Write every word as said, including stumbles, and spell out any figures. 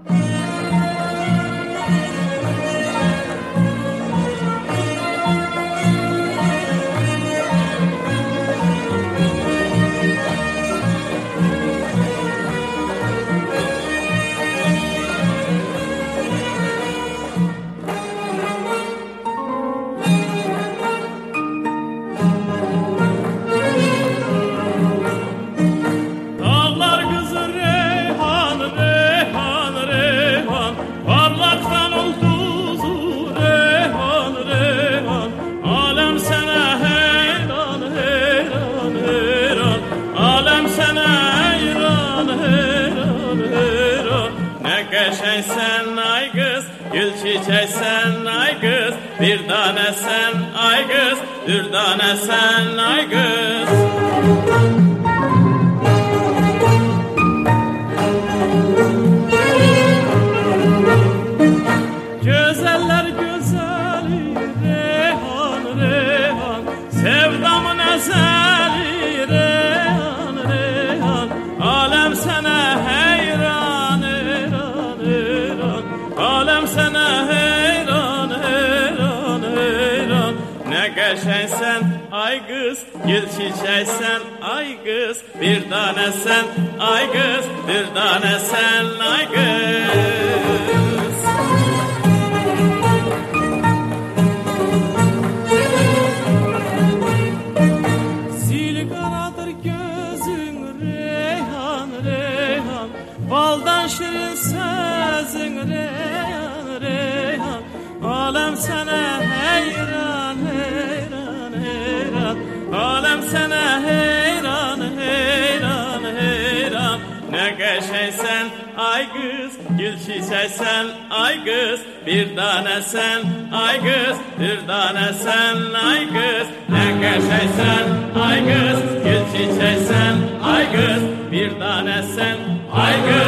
Sen ay kız, gül çiçek sen ay kız, bir tane sen ay kız, bir tane sen ay kız. Güzeller güzeli Reyhan Reyhan, sevdamın ezeli Reyhan Reyhan, alem sana heyran. Alem sana heyran, heyran, heyran. Ne geçen sen ay kız, gül çiçek sen ay kız, bir tane sen ay kız, bir tane sen ay kız. Zil karadır gözün Reyhan, Reyhan, baldan şirin sözün Reyhan, Reyhan, alem sana heyran, heyran, heyran, alem sana heyran, heyran, heyran. Ne geçen sen ay kız, gül çiçek sen ay kız, bir tane sen ay kız, bir tane sen ay kız. Ne geçen sen ay kız, gül çiçek sen ay kız, bir tane sen ay kız.